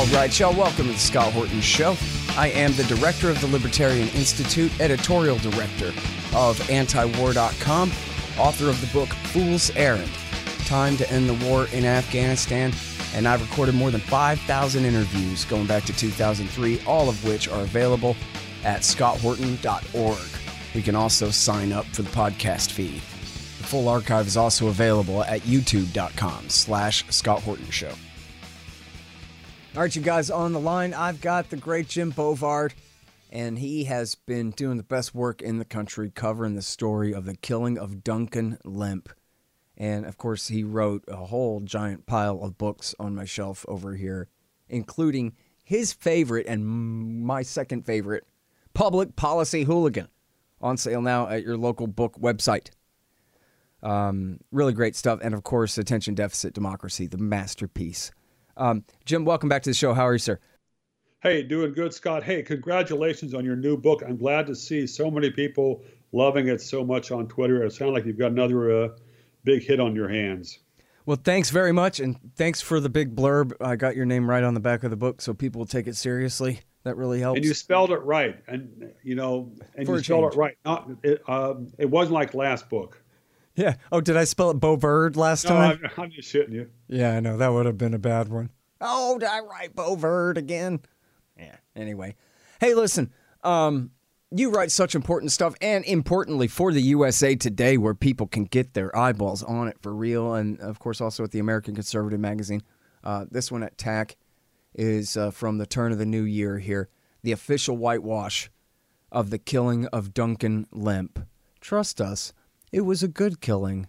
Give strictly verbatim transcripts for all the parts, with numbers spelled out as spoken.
All right, y'all, welcome to the Scott Horton Show. I am the director of the Libertarian Institute, editorial director of anti war dot com, author of the book Fool's Errand, Time to End the War in Afghanistan, and I've recorded more than five thousand interviews going back to two thousand three, all of which are available at scott horton dot org. You can also sign up for the podcast feed. The full archive is also available at youtube dot com slash Scott Horton Show. All right, you guys, on the line, I've got the great Jim Bovard, and he has been doing the best work in the country covering the story of the killing of Duncan Lemp. And, of course, he wrote a whole giant pile of books on my shelf over here, including his favorite and my second favorite, Public Policy Hooligan, on sale now at your local book website. Um, really great stuff. And, of course, Attention Deficit Democracy, the masterpiece. Um, Jim, welcome back to the show. How are you, sir? Hey, doing good, Scott. Hey, congratulations on your new book. I'm glad to see so many people loving it so much on Twitter. It sounds like you've got another uh, big hit on your hands. Well, thanks very much, and thanks for the big blurb. I got your name right on the back of the book, so people will take it seriously. That really helps. And you spelled it right, and you know, and For you a spelled change. it right. Not it. Um, it wasn't like last book. Yeah. Oh, did I spell it Bovard last No, time? I'm, I'm just shitting you. Yeah, I know. That would have been a bad one. Oh, did I write Bovard again? Yeah. Anyway. Hey, listen. Um, you write such important stuff, and importantly for the U S A Today, where people can get their eyeballs on it for real, and, of course, also at the American Conservative Magazine. Uh, this one at T A C is uh, from the turn of the new year here. The official whitewash of the killing of Duncan Lemp. Trust us, it was a good killing.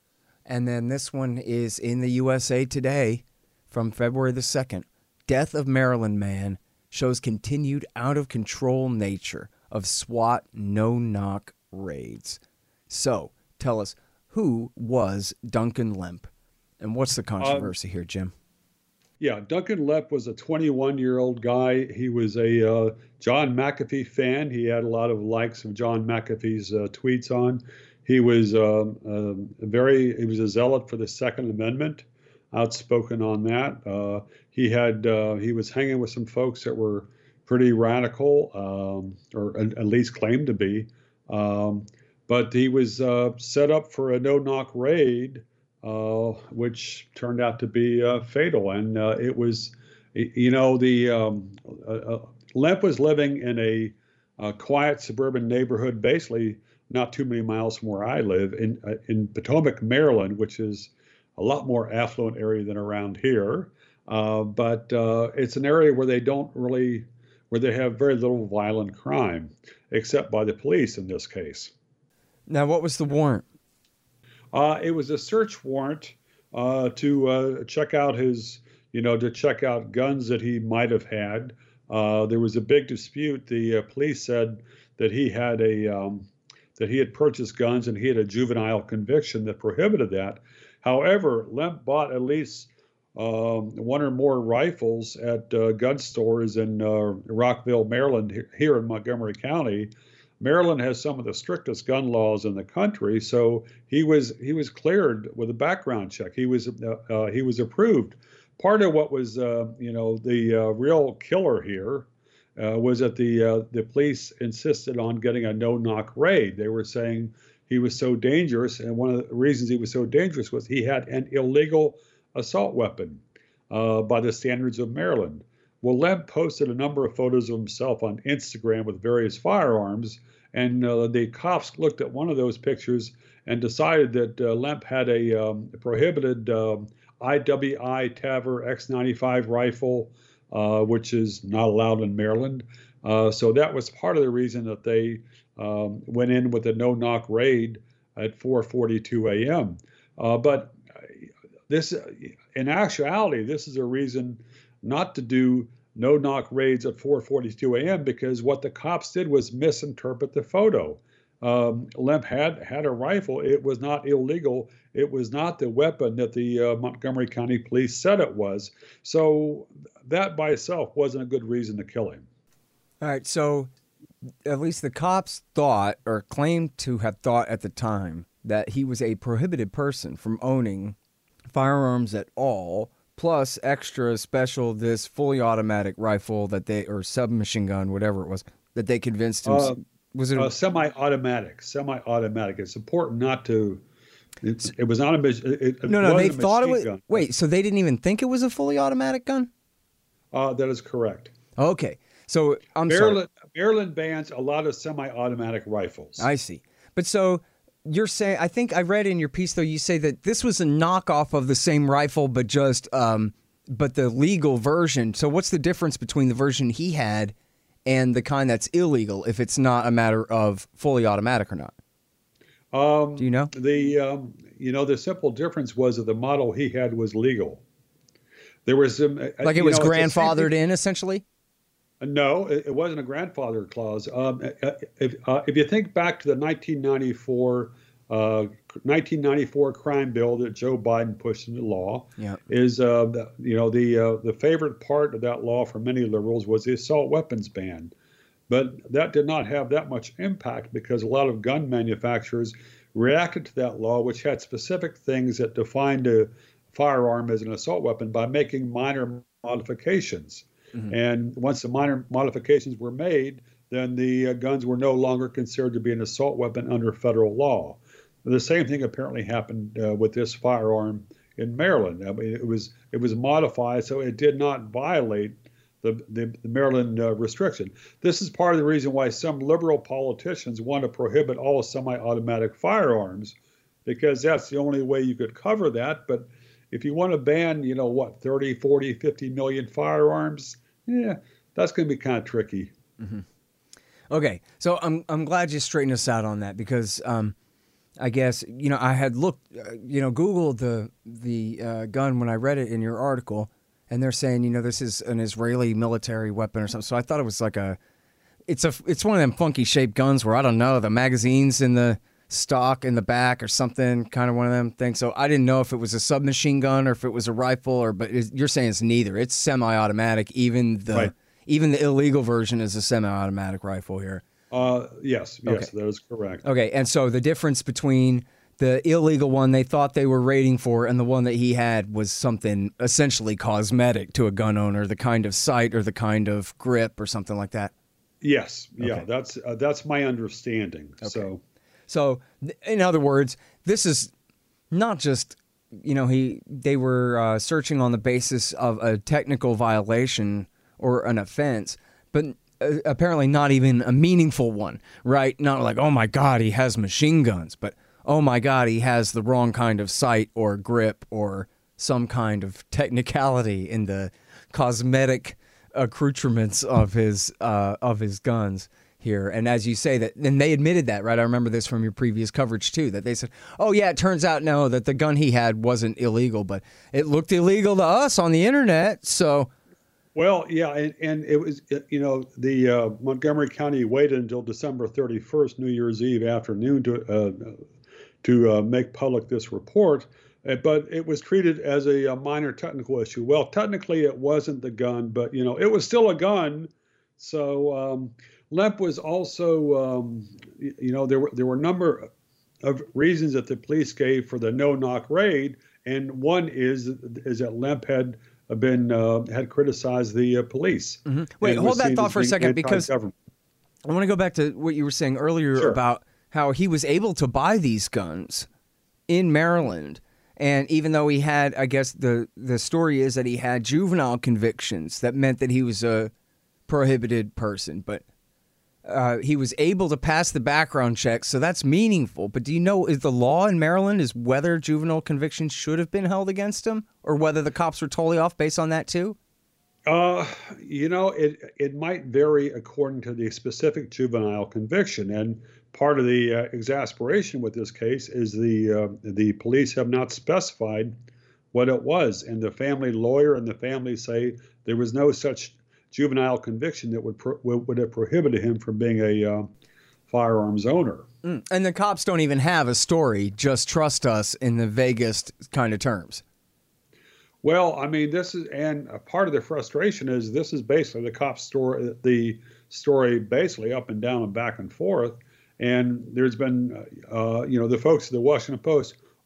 And then this one is in the U S A Today from February the second. Death of Maryland man shows continued out-of-control nature of SWAT no-knock raids. So, tell us, who was Duncan Lemp? And what's the controversy um, here, Jim? Yeah, Duncan Lemp was a twenty-one-year-old guy. He was a uh, John McAfee fan. He had a lot of likes of John McAfee's uh, tweets on. He was uh, uh, very, he was a zealot for the Second Amendment, outspoken on that. Uh, he had, uh, he was hanging with some folks that were pretty radical, um, or at, at least claimed to be. Um, but he was uh, set up for a no-knock raid, uh, which turned out to be uh, fatal. And uh, it was, you know, the um, uh, uh, Lemp was living in a, a quiet suburban neighborhood, basically not too many miles from where I live, in uh, in Potomac, Maryland, which is a lot more affluent area than around here. Uh, but uh, it's an area where they don't really, where they have very little violent crime, except by the police in this case. Now, what was the warrant? Uh, it was a search warrant uh, to uh, check out his, you know, to check out guns that he might have had. Uh, there was a big dispute. The uh, police said that he had a, um, that he had purchased guns and he had a juvenile conviction that prohibited that. However, Lemp bought at least um, one or more rifles at uh, gun stores in uh, Rockville, Maryland, here in Montgomery County. Maryland has some of the strictest gun laws in the country, so he was he was cleared with a background check. He was uh, uh, he was approved. Part of what was uh, you know the uh, real killer here uh, was that the uh, the police insisted on getting a no-knock raid. They were saying he was so dangerous, and one of the reasons he was so dangerous was he had an illegal assault weapon uh, by the standards of Maryland. Well, Lemp posted a number of photos of himself on Instagram with various firearms, and uh, the cops looked at one of those pictures and decided that uh, Lemp had a um, prohibited um, I W I Taver X ninety-five rifle, uh, which is not allowed in Maryland. Uh, so that was part of the reason that they um, went in with a no-knock raid at four forty-two a m Uh, but this, in actuality, this is a reason not to do no-knock raids at four forty-two a m because what the cops did was misinterpret the photo. Um, Lemp had had a rifle. It was not illegal. It was not the weapon that the uh, Montgomery County Police said it was. So that by itself wasn't a good reason to kill him. All right, so at least the cops thought, or claimed to have thought at the time, that he was a prohibited person from owning firearms at all, plus extra special this fully automatic rifle that they or submachine gun, whatever it was, that they convinced him. Uh, was it a, uh, semi-automatic? Semi-automatic. It's important not to. It, it was not a. It, it no, no. They a thought it was. gun. Wait, so they didn't even think it was a fully automatic gun? Uh, that is correct. Okay, so I'm Maryland, sorry. Maryland bans a lot of semi-automatic rifles. I see, but so. You're saying, I think I read in your piece, though, you say that this was a knockoff of the same rifle, but just, um, but the legal version. So what's the difference between the version he had and the kind that's illegal, if it's not a matter of fully automatic or not? Um, Do you know? The, um, you know, the simple difference was that the model he had was legal. There was some, like it was know, grandfathered in, essentially? No, it wasn't a grandfather clause. Um, if, uh, if you think back to the nineteen ninety-four, uh, nineteen ninety-four crime bill that Joe Biden pushed into law, yeah. is uh, you know the uh, the favorite part of that law for many liberals was the assault weapons ban, but that did not have that much impact because a lot of gun manufacturers reacted to that law, which had specific things that defined a firearm as an assault weapon by making minor modifications. Mm-hmm. And once the minor modifications were made, then the uh, guns were no longer considered to be an assault weapon under federal law. The same thing apparently happened uh, with this firearm in Maryland. I mean, it was it was modified so it did not violate the, the, the Maryland uh, restriction. This is part of the reason why some liberal politicians want to prohibit all semi-automatic firearms, because that's the only way you could cover that. But if you want to ban, you know, what, thirty, forty, fifty million firearms, yeah, that's going to be kind of tricky. Mm-hmm. Okay, so I'm I'm glad you straightened us out on that because um, I guess, you know, I had looked, uh, you know, Googled the, the uh, gun when I read it in your article, and they're saying, you know, this is an Israeli military weapon or something. So I thought it was like a, it's a, it's one of them funky shaped guns where I don't know, the magazine's in the stock in the back or something, kind of one of them things. So I didn't know if it was a submachine gun or if it was a rifle, or but it's, you're saying it's neither. It's semi-automatic. Even the right. even the illegal version is a semi-automatic rifle here. Uh, yes, yes, okay. That is correct. Okay, and so the difference between the illegal one they thought they were raiding for and the one that he had was something essentially cosmetic to a gun owner, the kind of sight or the kind of grip or something like that. Yes, yeah, okay. that's uh, that's my understanding. Okay. So. So, in other words, this is not just, you know, he they were uh, searching on the basis of a technical violation or an offense, but uh, apparently not even a meaningful one, right? Not like, oh my God, he has machine guns, but oh my God, he has the wrong kind of sight or grip or some kind of technicality in the cosmetic accoutrements of his uh, of his guns here. And as you say that, and they admitted that, right? I remember this from your previous coverage too, that they said, oh yeah, it turns out no, that the gun he had wasn't illegal, but it looked illegal to us on the internet. So, well, yeah. And, and it was, you know, the uh, Montgomery County waited until December thirty-first, New Year's Eve afternoon to, uh, to uh, make public this report. But it was treated as a, a minor technical issue. Well, technically it wasn't the gun, but you know, it was still a gun. So, um, Lemp was also, um, you know, there were there were a number of reasons that the police gave for the no-knock raid, and one is is that Lemp had been uh, had criticized the uh, police. Mm-hmm. Wait, hold that thought for a second, because I want to go back to what you were saying earlier sure. about how he was able to buy these guns in Maryland. And even though he had, I guess the, the story is that he had juvenile convictions that meant that he was a prohibited person, but uh, he was able to pass the background check, so that's meaningful. But do you know, is the law in Maryland is whether juvenile convictions should have been held against him, or whether the cops were totally off based on that too? Uh, you know, it it might vary according to the specific juvenile conviction, and part of the uh, exasperation with this case is the uh, the police have not specified what it was, and the family lawyer and the family say there was no such juvenile conviction that would pro- would have prohibited him from being a uh, firearms owner. Mm. And the cops don't even have a story. Just trust us in the vaguest kind of terms. Well, I mean, this is, and a part of the frustration is this is basically the cop's story, the story basically up and down and back and forth. And there's been, uh, you know, the folks at the Washington Post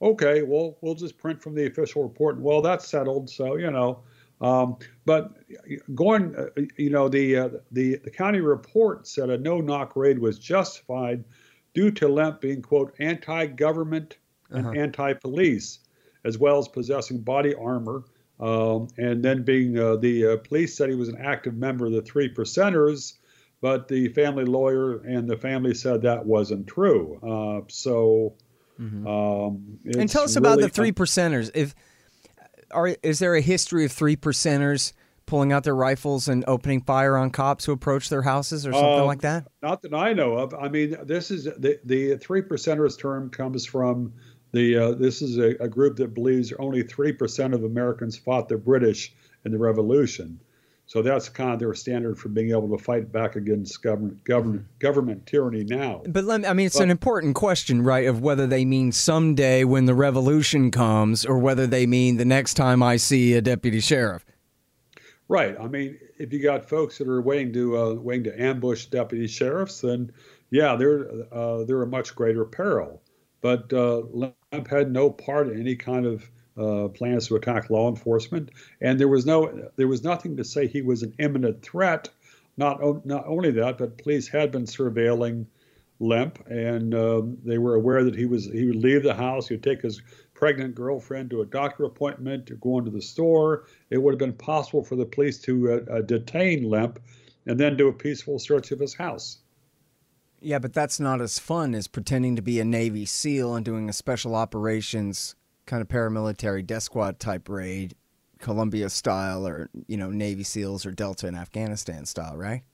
okay, well, we'll just print from the official report. Well, that's settled. So, you know, um, but going, uh, you know, the, uh, the, the county report said a no-knock raid was justified due to Lemp being, quote, anti-government and Uh-huh. anti-police, as well as possessing body armor. Um, and then being, uh, the uh, police said he was an active member of the Three Percenters, but the family lawyer and the family said that wasn't true. Uh, so, Mm-hmm. um, And tell it's us about really the three percenters. If are is there a history of three percenters pulling out their rifles and opening fire on cops who approach their houses or something Um, like that? Not that I know of. I mean, this is the the three percenters term comes from the. Uh, this is a, a group that believes only three percent of Americans fought the British in the Revolution. So that's kind of their standard for being able to fight back against government government government tyranny now. But let me, I mean, it's But- an important question, right? Of whether they mean someday when the revolution comes, or whether they mean the next time I see a deputy sheriff. Right. I mean, if you got folks that are waiting to uh, waiting to ambush deputy sheriffs, then yeah, they're uh, they're a much greater peril. But uh, Lemp had no part in any kind of uh, plans to attack law enforcement, and there was no there was nothing to say he was an imminent threat. Not o- not only that, but police had been surveilling Lemp, and um, they were aware that he was he would leave the house, he would take his pregnant girlfriend to a doctor appointment, to go into the store. It would have been possible for the police to uh, uh, detain Lemp and then do a peaceful search of his house. Yeah, but that's not as fun as pretending to be a Navy SEAL and doing a special operations kind of paramilitary death squad type raid, Columbia style, or, you know, Navy SEALs or Delta in Afghanistan style, right?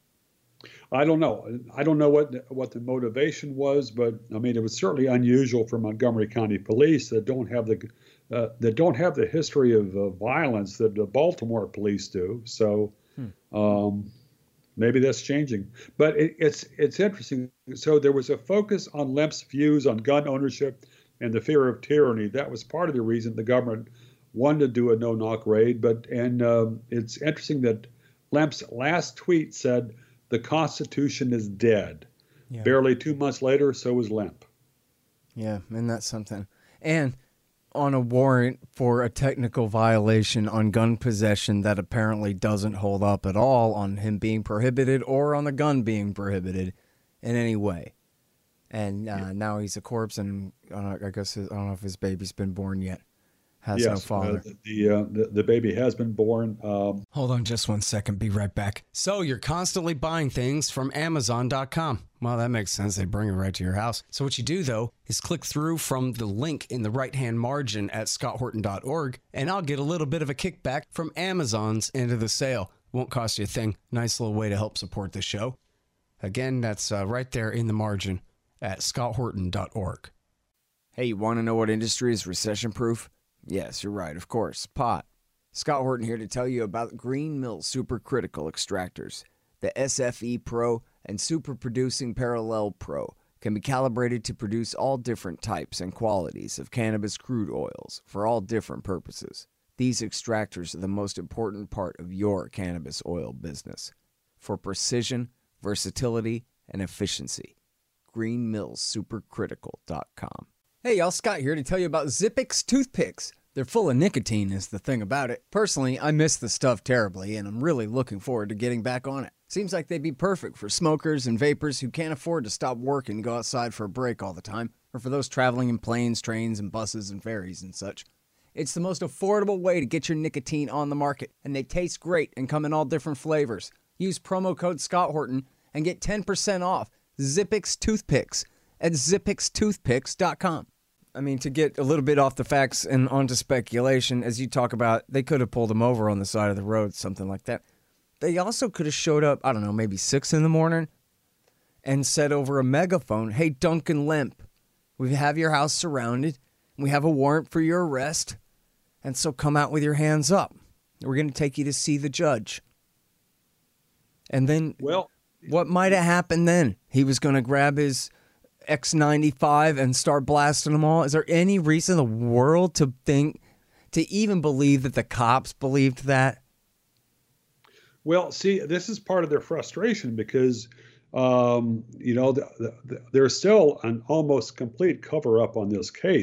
I don't know. I don't know what the, what the motivation was, but I mean, it was certainly unusual for Montgomery County Police that don't have the uh, that don't have the history of uh, violence that the Baltimore police do. So hmm. um, maybe that's changing. But it, it's it's interesting. So there was a focus on Lemp's views on gun ownership and the fear of tyranny. That was part of the reason the government wanted to do a no-knock raid. But and um, it's interesting that Lemp's last tweet said, "The Constitution is dead." Yeah. Barely two months later, so was Lemp. Yeah, and that's something. And on a warrant for a technical violation on gun possession that apparently doesn't hold up at all on him being prohibited or on the gun being prohibited in any way. And uh, yeah. now he's a corpse, and uh, I guess his, I don't know if his baby's been born yet. Has yes, no father. Uh, the, uh, the the baby has been born. Um, Hold on just one second. Be right back. So you're constantly buying things from Amazon dot com. Well, that makes sense. They bring it right to your house. So what you do, though, is click through from the link in the right-hand margin at scott horton dot org, and I'll get a little bit of a kickback from Amazon's end of the sale. Won't cost you a thing. Nice little way to help support the show. Again, that's uh, right there in the margin at scott horton dot org. Hey, you want to know what industry is recession-proof? Yes, you're right, of course. Pot. Scott Horton here to tell you about Green Mill Supercritical Extractors. The S F E Pro and Super Producing Parallel Pro can be calibrated to produce all different types and qualities of cannabis crude oils for all different purposes. These extractors are the most important part of your cannabis oil business for precision, versatility, and efficiency. green mills supercritical dot com. Hey y'all, Scott here to tell you about Zippix toothpicks. They're full of nicotine is the thing about it. Personally, I miss the stuff terribly, and I'm really looking forward to getting back on it. Seems like they'd be perfect for smokers and vapors who can't afford to stop work and go outside for a break all the time, or for those traveling in planes, trains, and buses and ferries and such. It's the most affordable way to get your nicotine on the market, and they taste great and come in all different flavors. Use promo code Scott Horton and get ten percent off Zippix toothpicks at zippix toothpicks dot com. I mean, to get a little bit off the facts and onto speculation, as you talk about, they could have pulled him over on the side of the road, something like that. They also could have showed up, I don't know, maybe six in the morning and said over a megaphone, "Hey, Duncan Lemp, we have your house surrounded. We have a warrant for your arrest. And so come out with your hands up. We're going to take you to see the judge." And then well, what might have happened then? He was going to grab his X ninety-five and start blasting them all. Is there any reason in the world to think, to even believe that the cops believed that? Well, see, this is part of their frustration because, um, you know, the, the, the, there's still an almost complete cover-up on this case.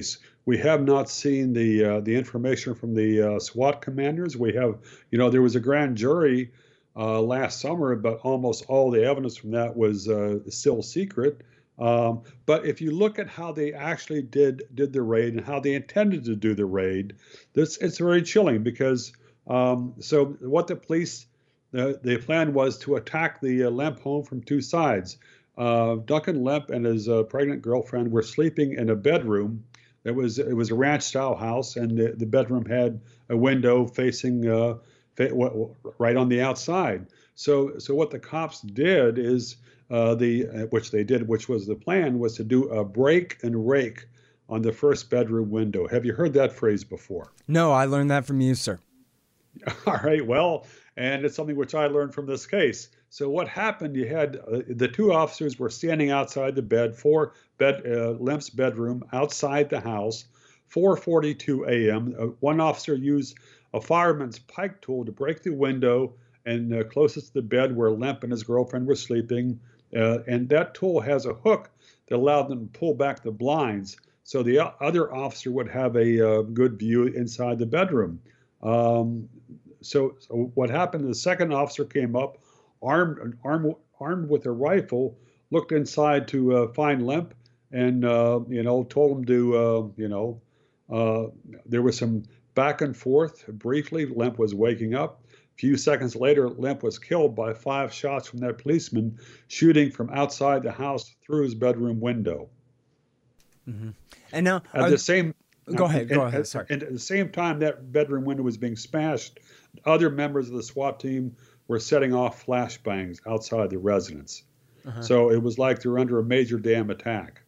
we have not seen the uh, the information from the uh, SWAT commanders. We have, you know, there was a grand jury uh, last summer, but almost all the evidence from that was uh, still secret. Um, but if you look at how they actually did did the raid and how they intended to do the raid, this it's very chilling because um, so what the police the, the plan was to attack the uh, Lemp home from two sides. Uh, Duncan Lemp and his uh, pregnant girlfriend were sleeping in a bedroom. It was it was a ranch-style house, and the, the bedroom had a window facing uh, fa- right on the outside. So so what the cops did is uh, the uh, which they did, which was the plan, was to do a break and rake on the first bedroom window. Have you heard that phrase before? No, I learned that from you, sir. All right, well, and it's something which I learned from this case. So what happened, you had uh, the two officers were standing outside the bed for bed, uh, Lemp's bedroom outside the house, four forty-two a m Uh, one officer used a fireman's pike tool to break the window and uh, closest to the bed where Lemp and his girlfriend were sleeping. Uh, and that tool has a hook that allowed them to pull back the blinds so the other officer would have a uh, good view inside the bedroom. Um, so, so what happened, the second officer came up, armed, armed, armed with a rifle, looked inside to uh, find Lemp and, uh, you know, told him to, uh, you know, uh, there was some back and forth. Briefly, Lemp was waking up. A few seconds later, Lemp was killed by five shots from that policeman shooting from outside the house through his bedroom window. Mm-hmm. And now, at the same Go ahead. Go and, ahead. Sorry. And at the same time that bedroom window was being smashed, other members of the SWAT team were setting off flashbangs outside the residence. Uh-huh. So it was like they were under a major damn attack.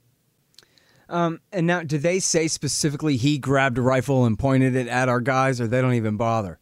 Um, and now, did they say specifically he grabbed a rifle and pointed it at our guys, or they don't even bother?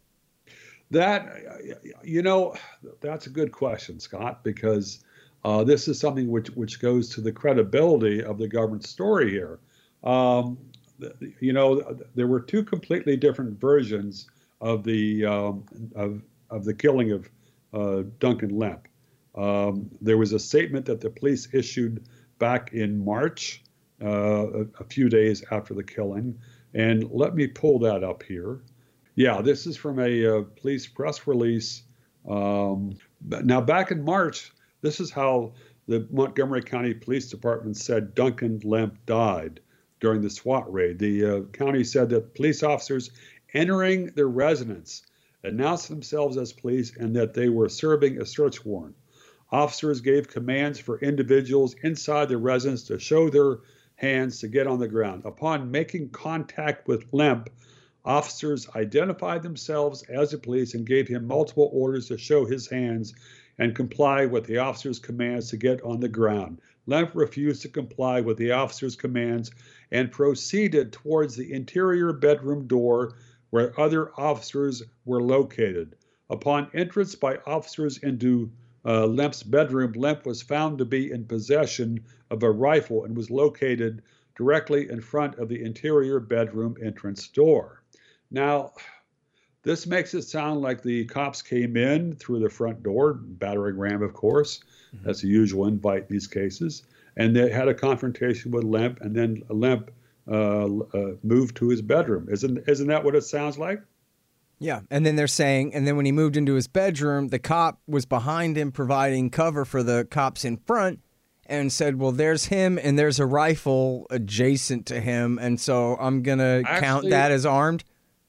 That, you know, that's a good question, Scott, because uh, this is something which, which goes to the credibility of the government story here. Um, You know, there were two completely different versions of the um, of of the killing of uh, Duncan Lemp. Um, there was a statement that the police issued back in March, uh, a, a few days after the killing, and let me pull that up here. Yeah, this is from a uh, police press release. Um, now, back in March, this is how the Montgomery County Police Department said Duncan Lemp died during the SWAT raid. The uh, county said that police officers entering their residence announced themselves as police and that they were serving a search warrant. Officers gave commands for individuals inside the residence to show their hands to get on the ground. Upon making contact with Lemp, officers identified themselves as the police and gave him multiple orders to show his hands and comply with the officer's commands to get on the ground. Lemp refused to comply with the officer's commands and proceeded towards the interior bedroom door where other officers were located. Upon entrance by officers into uh, Lemp's bedroom, Lemp was found to be in possession of a rifle and was located directly in front of the interior bedroom entrance door. Now, this makes it sound like the cops came in through the front door, battering ram, of course. Mm-hmm. That's the usual invite in these cases. And they had a confrontation with Lemp, and then Lemp uh, uh, moved to his bedroom. Isn't isn't that what it sounds like? Yeah, and then they're saying, and then when he moved into his bedroom, the cop was behind him providing cover for the cops in front and said, well, there's him and there's a rifle adjacent to him, and so I'm going to count that as armed?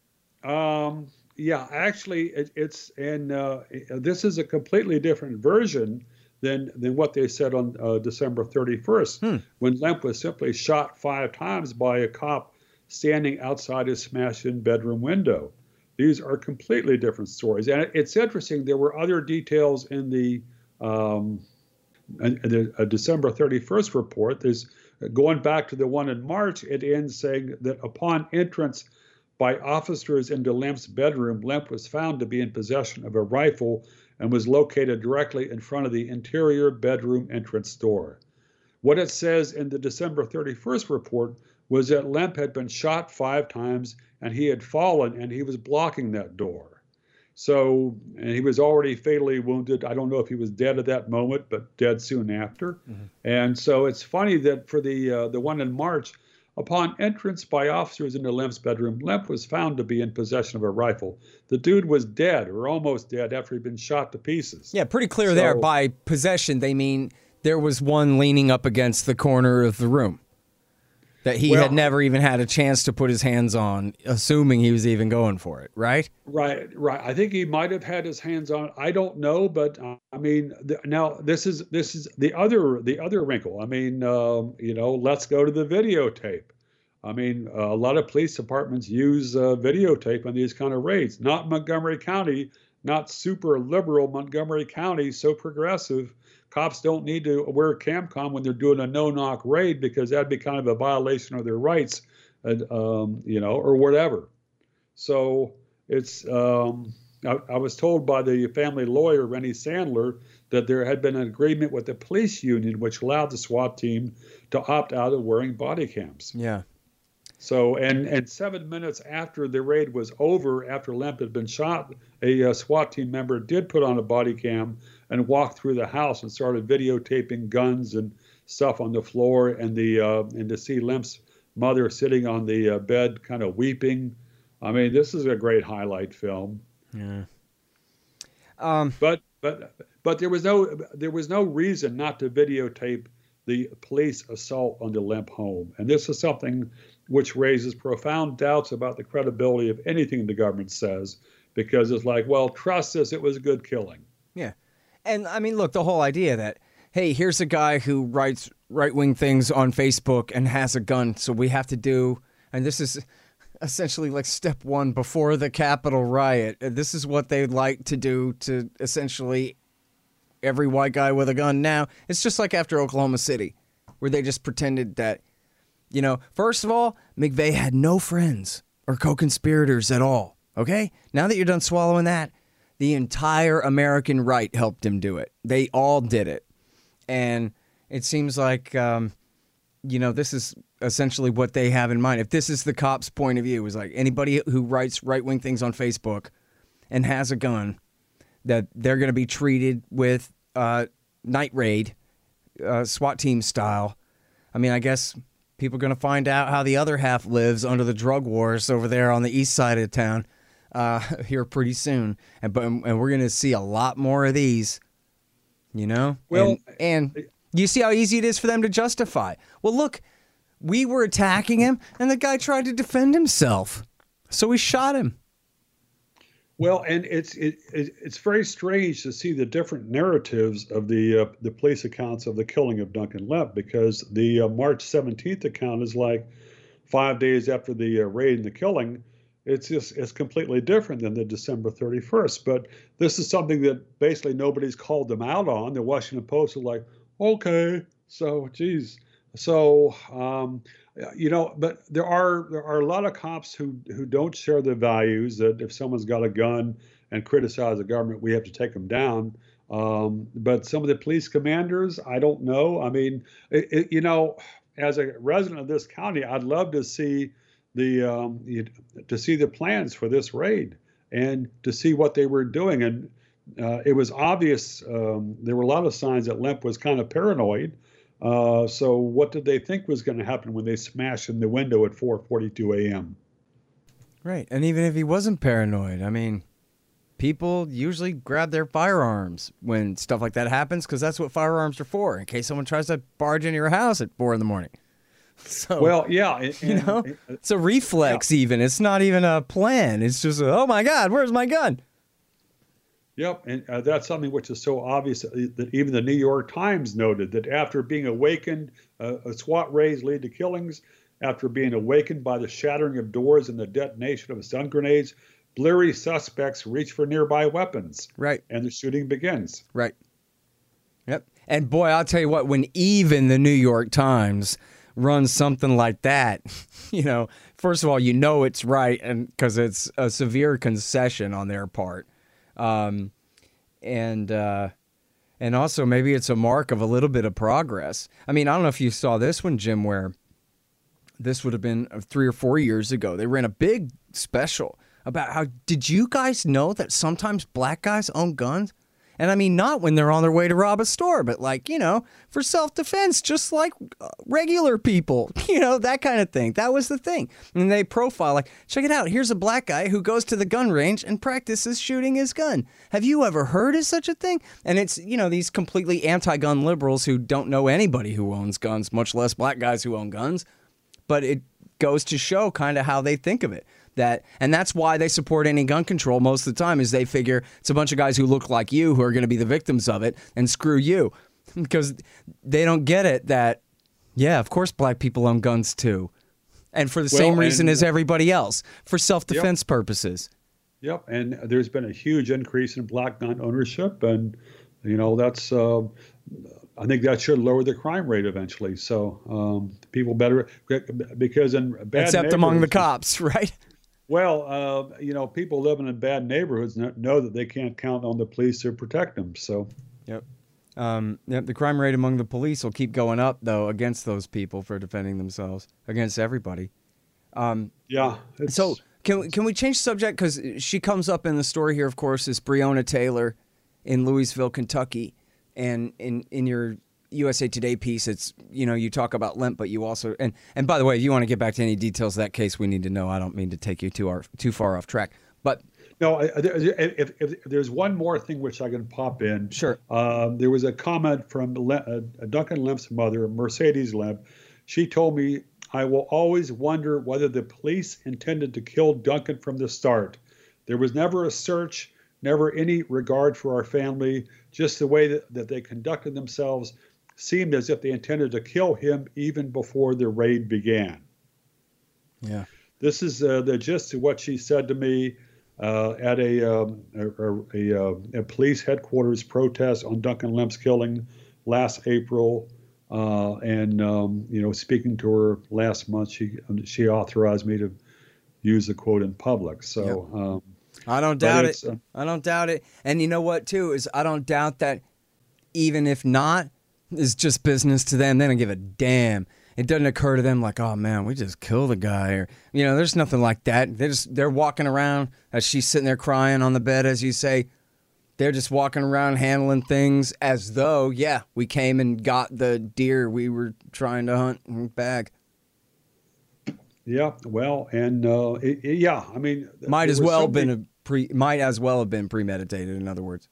Um. Yeah, actually, it, it's and uh, this is a completely different version than than what they said on uh, December thirty-first, hmm. when Lemp was simply shot five times by a cop standing outside his smashed-in bedroom window. These are completely different stories, and it's interesting. There were other details in the um, in the uh, December thirty-first report. There's going back to the one in March. It ends saying that upon entrance by officers into Lemp's bedroom, Lemp was found to be in possession of a rifle and was located directly in front of the interior bedroom entrance door. What it says in the December thirty-first report was that Lemp had been shot five times and he had fallen and he was blocking that door. So, and he was already fatally wounded. I don't know if he was dead at that moment, but dead soon after. Mm-hmm. And so it's funny that for the uh, the one in March, Upon entrance by officers into Lemp's bedroom, Lemp was found to be in possession of a rifle. The dude was dead, or almost dead, after he'd been shot to pieces. Yeah, pretty clear So- there. By possession, they mean there was one leaning up against the corner of the room that he Well- had never even had a chance to put his hands on, assuming he was even going for it, right? Right, right. I think he might have had his hands on it. I don't know, but uh, I mean, th- now this is this is the other the other wrinkle. I mean, um, you know, let's go to the videotape. I mean, uh, a lot of police departments use uh, videotape on these kind of raids. Not Montgomery County, not super liberal Montgomery County, so progressive. Cops don't need to wear CAMCOM when they're doing a no-knock raid because that'd be kind of a violation of their rights, and, um, you know, or whatever. So it's. Um, I, I was told by the family lawyer, Rennie Sandler, that there had been an agreement with the police union which allowed the SWAT team to opt out of wearing body cams. Yeah. So, and, and seven minutes after the raid was over, after Lemp had been shot, a uh, SWAT team member did put on a body cam and walked through the house and started videotaping guns and stuff on the floor. And the uh, and to see Lemp's mother sitting on the uh, bed, kind of weeping. I mean, this is a great highlight film. Yeah. Um. But but but there was no there was no reason not to videotape the police assault on the Lemp home, and this is something which raises profound doubts about the credibility of anything the government says, because it's like, well, trust us, it was a good killing. Yeah. And I mean, look, the whole idea that, hey, here's a guy who writes right-wing things on Facebook and has a gun, so we have to do, and this is essentially like step one before the Capitol riot. This is what they'd like to do to essentially every white guy with a gun now. It's just like after Oklahoma City, where they just pretended that, you know, first of all, McVeigh had no friends or co-conspirators at all, okay? Now that you're done swallowing that, the entire American right helped him do it. They all did it. And it seems like, um, you know, this is essentially what they have in mind. If this is the cops' point of view, is like anybody who writes right-wing things on Facebook and has a gun, that they're going to be treated with uh, night raid, uh, SWAT team style. I mean, I guess people are going to find out how the other half lives under the drug wars over there on the east side of town uh, here pretty soon. And, but, and we're going to see a lot more of these, you know? Well, and, and you see how easy it is for them to justify. Well, look, we were attacking him, and the guy tried to defend himself. So we shot him. Well, and it's it, it it's very strange to see the different narratives of the uh, the police accounts of the killing of Duncan Lemp, because the uh, March seventeenth account is like five days after the uh, raid and the killing. It's just it's completely different than the December thirty-first. But this is something that basically nobody's called them out on. The Washington Post are like, okay, so geez, so. Um, You know, but there are there are a lot of cops who who don't share the values that if someone's got a gun and criticize the government, we have to take them down. Um, but some of the police commanders, I don't know. I mean, it, it, you know, as a resident of this county, I'd love to see the um, to see the plans for this raid and to see what they were doing. And uh, it was obvious um, there were a lot of signs that Lemp was kind of paranoid. Uh, so what did they think was going to happen when they smashed in the window at four forty-two a.m.? Right. And even if he wasn't paranoid, I mean, people usually grab their firearms when stuff like that happens, because that's what firearms are for, in case someone tries to barge into your house at four in the morning. So, well, yeah. And, you know, and, it's a reflex yeah. even. It's not even a plan. It's just, a, oh, my God, where's my gun? Yep, and uh, that's something which is so obvious that even the New York Times noted that after being awakened, uh, a SWAT raids lead to killings. After being awakened by the shattering of doors and the detonation of stun grenades, bleary suspects reach for nearby weapons. Right. And the shooting begins. Right. Yep. And boy, I'll tell you what, when even the New York Times runs something like that, you know, first of all, you know it's right, and because it's a severe concession on their part. Um, and, uh, and also maybe it's a mark of a little bit of progress. I mean, I don't know if you saw this one, Jim, where this would have been three or four years ago. They ran a big special about how, did you guys know that sometimes black guys own guns? And I mean, not when they're on their way to rob a store, but like, you know, for self-defense, just like regular people, you know, that kind of thing. That was the thing. And they profile, like, check it out. Here's a black guy who goes to the gun range and practices shooting his gun. Have you ever heard of such a thing? And it's, you know, these completely anti-gun liberals who don't know anybody who owns guns, much less black guys who own guns. But it goes to show kind of how they think of it. That, and that's why they support any gun control most of the time, is they figure it's a bunch of guys who look like you who are going to be the victims of it, and screw you. Because they don't get it that, yeah, of course black people own guns too. And for the well, same reason and, as everybody else, for self-defense yep. purposes. Yep, and there's been a huge increase in black gun ownership, and, you know, that's, uh, I think that should lower the crime rate eventually. So um, people better, because in bad Except among the cops, right? Well, uh, you know, people living in bad neighborhoods know that they can't count on the police to protect them. So, yep. Um, yep. The crime rate among the police will keep going up, though, against those people for defending themselves, against everybody. Um, yeah. So can we, can we change the subject? Because she comes up in the story here, of course, is Breonna Taylor in Louisville, Kentucky. And in, in your U S A Today piece, it's, you know, you talk about Lemp, but you also, and, and by the way, if you want to get back to any details of that case, we need to know. I don't mean to take you too, our, too far off track, but. No, if, if, if there's one more thing which I can pop in. Sure. Um, there was a comment from uh, Duncan Lemp's mother, Mercedes Lemp. She told me, I will always wonder whether the police intended to kill Duncan from the start. There was never a search, never any regard for our family, just the way that, that they conducted themselves seemed as if they intended to kill him even before the raid began. Yeah. This is uh, the gist of what she said to me uh, at a, um, a, a, a, a police headquarters protest on Duncan Lemp's killing last April. Uh, and, um, you know, speaking to her last month, she she authorized me to use the quote in public. So yep. um, I don't doubt it. Uh, I don't doubt it. And you know what, too, is I don't doubt that even if not, it's just business to them. They don't give a damn. It doesn't occur to them like, oh, man, we just killed a guy. Or, you know, there's nothing like that. They're just, they're walking around as she's sitting there crying on the bed, as you say. They're just walking around handling things as though, yeah, we came and got the deer we were trying to hunt and bag. Yeah, well, and uh, it, it, yeah, I mean, might as well been a pre, might as well have been premeditated. In other words,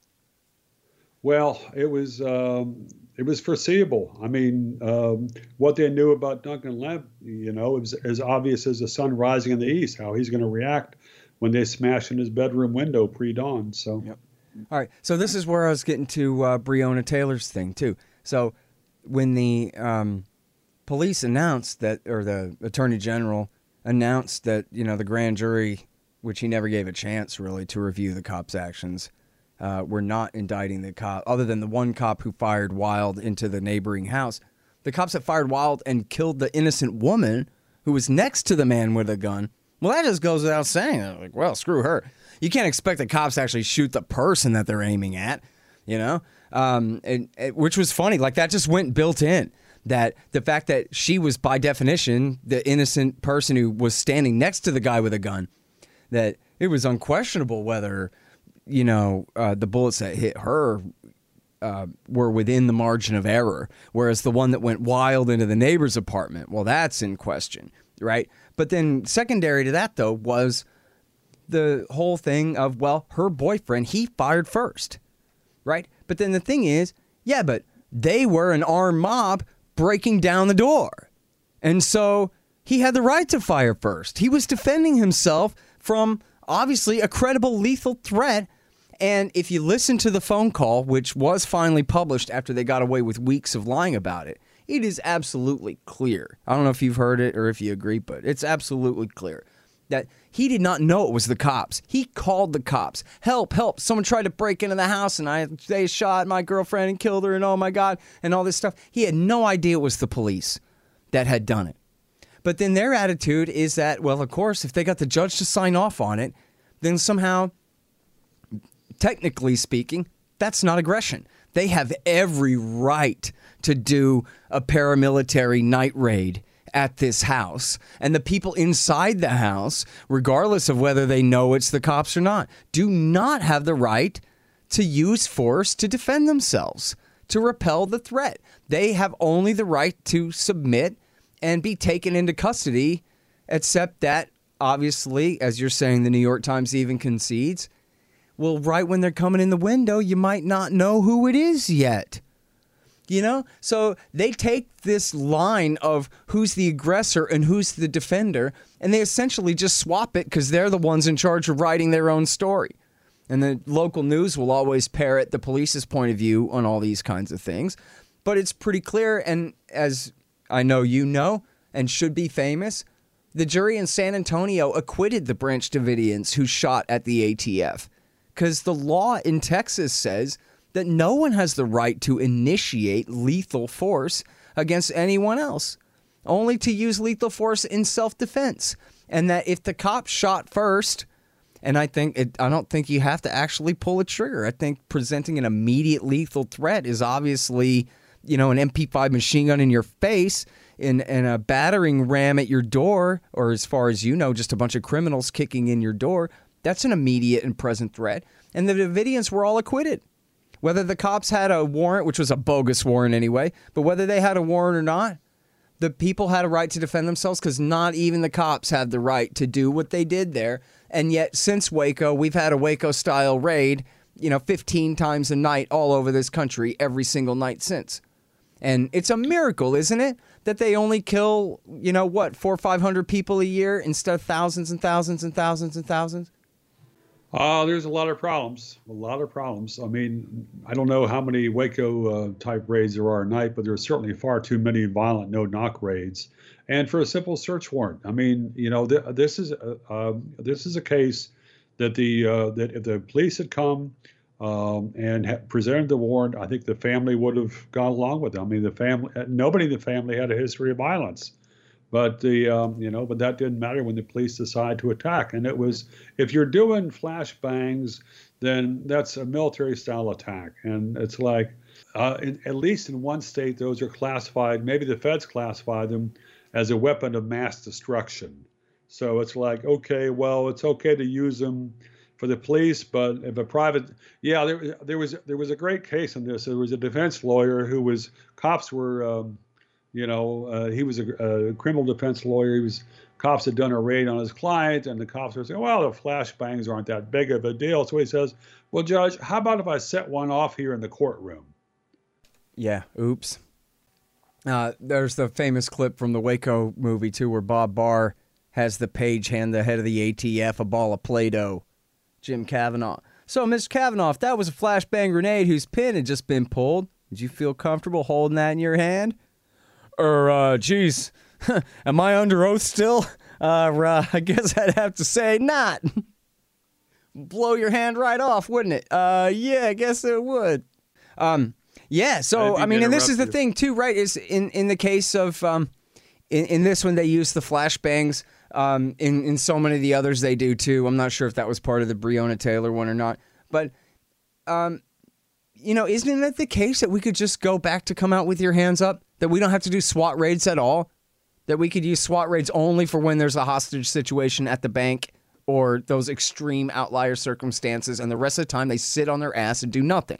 well, it was um, it was foreseeable. I mean, um, what they knew about Duncan Lemp, you know, it was as obvious as the sun rising in the east. How he's going to react when they smash in his bedroom window pre-dawn. So, yep. All right. So this is where I was getting to uh, Breonna Taylor's thing too. So when the um, police announced that, or the attorney general announced that, you know, the grand jury, which he never gave a chance really to review the cops' actions, uh, were not indicting the cop, other than the one cop who fired wild into the neighboring house. The cops that fired wild and killed the innocent woman who was next to the man with a gun. Well, that just goes without saying. Like, well, screw her. You can't expect the cops to actually shoot the person that they're aiming at, you know, um, and, and, which was funny. Like, that just went built in, that the fact that she was, by definition, the innocent person who was standing next to the guy with a gun, that it was unquestionable whether, you know, uh, the bullets that hit her uh, were within the margin of error, whereas the one that went wild into the neighbor's apartment, well, that's in question, right? But then secondary to that, though, was the whole thing of, well, her boyfriend, he fired first, right? But then the thing is, yeah, but they were an armed mob breaking down the door. And so he had the right to fire first. He was defending himself from, obviously, a credible lethal threat. And if you listen to the phone call, which was finally published after they got away with weeks of lying about it, it is absolutely clear. I don't know if you've heard it or if you agree, but it's absolutely clear that he did not know it was the cops. He called the cops. Help, help. Someone tried to break into the house and I they shot my girlfriend and killed her and oh my God, and all this stuff. He had no idea it was the police that had done it. But then their attitude is that, well, of course, if they got the judge to sign off on it, then somehow, technically speaking, that's not aggression. They have every right to do a paramilitary night raid at this house. And the people inside the house, regardless of whether they know it's the cops or not, do not have the right to use force to defend themselves, to repel the threat. They have only the right to submit and be taken into custody, except that, obviously, as you're saying, the New York Times even concedes, well, right when they're coming in the window, you might not know who it is yet. You know, so they take this line of who's the aggressor and who's the defender, and they essentially just swap it because they're the ones in charge of writing their own story. And the local news will always parrot the police's point of view on all these kinds of things. But it's pretty clear, and as I know you know, and should be famous, the jury in San Antonio acquitted the Branch Davidians who shot at the A T F. Because the law in Texas says that no one has the right to initiate lethal force against anyone else, only to use lethal force in self-defense. And that if the cop shot first, and I think it, I don't think you have to actually pull a trigger. I think presenting an immediate lethal threat is obviously, you know, an M P five machine gun in your face and, and a battering ram at your door, or as far as you know, just a bunch of criminals kicking in your door. That's an immediate and present threat. And the Davidians were all acquitted. Whether the cops had a warrant, which was a bogus warrant anyway, but whether they had a warrant or not, the people had a right to defend themselves because not even the cops had the right to do what they did there. And yet, since Waco, we've had a Waco-style raid, you know, fifteen times a night all over this country, every single night since. And it's a miracle, isn't it, that they only kill, you know, what, four or five hundred people a year instead of thousands and thousands and thousands and thousands? Uh, there's a lot of problems, a lot of problems. I mean, I don't know how many Waco uh, type raids there are at night, but there's certainly far too many violent no-knock raids. And for a simple search warrant, I mean, you know, th- this is a, uh, this is a case that the uh, that if the police had come um, and ha- presented the warrant, I think the family would have gone along with it. I mean, the family, nobody in the family had a history of violence. But the um, you know, but that didn't matter when the police decided to attack. And it was, if you're doing flashbangs, then that's a military style attack. And it's like, uh, in, at least in one state, those are classified. Maybe the feds classify them as a weapon of mass destruction. So it's like, okay, well, it's okay to use them for the police, but if a private, yeah, there there was there was a great case in this. There was a defense lawyer who was, cops were. Um, You know, uh, he was a, a criminal defense lawyer. He was, cops had done a raid on his client, and the cops were saying, well, the flashbangs aren't that big of a deal. So he says, well, Judge, how about if I set one off here in the courtroom? Yeah, oops. Uh, there's the famous clip from the Waco movie, too, where Bob Barr has the page hand the head of the A T F a ball of Play-Doh, Jim Kavanaugh. So, Mister Kavanaugh, if that was a flashbang grenade whose pin had just been pulled, did you feel comfortable holding that in your hand? Or, uh, geez, am I under oath still? Uh, uh, I guess I'd have to say not. Blow your hand right off, wouldn't it? Uh, yeah, I guess it would. Um, yeah, so, I, I mean, and this is the you. thing, too, right, is in, in the case of, um, in, in this one, they use the flashbangs. Um, in, in so many of the others, they do, too. I'm not sure if that was part of the Breonna Taylor one or not. But, um, you know, isn't it the case that we could just go back to come out with your hands up? That we don't have to do SWAT raids at all? That we could use SWAT raids only for when there's a hostage situation at the bank or those extreme outlier circumstances, and the rest of the time they sit on their ass and do nothing?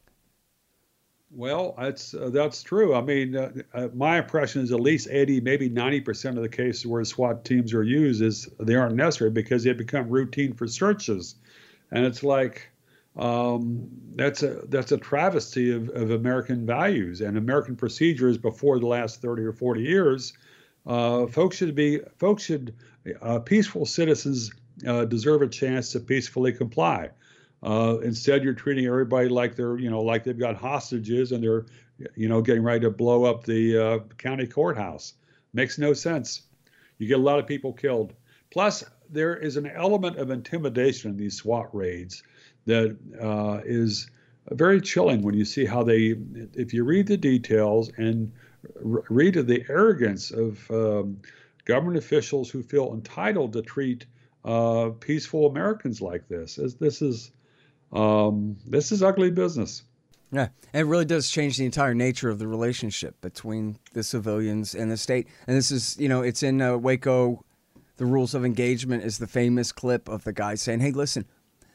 Well, that's uh, that's true. I mean, uh, uh, my impression is at least eighty, maybe ninety percent of the cases where SWAT teams are used is they aren't necessary because they become routine for searches. And it's like, Um, that's a that's a travesty of, of American values and American procedures before the last thirty or forty years. Uh, folks should be folks should uh, peaceful citizens uh, deserve a chance to peacefully comply. Uh, instead, you're treating everybody like they're you know like they've got hostages and they're you know getting ready to blow up the uh, county courthouse. Makes no sense. You get a lot of people killed. Plus, there is an element of intimidation in these SWAT raids that uh, is very chilling when you see how they, if you read the details and r- read of the arrogance of um, government officials who feel entitled to treat uh, peaceful Americans like this. As this is um, this is ugly business. Yeah, and it really does change the entire nature of the relationship between the civilians and the state. And this is, you know, it's in uh, Waco. The rules of engagement is the famous clip of the guy saying, hey, listen,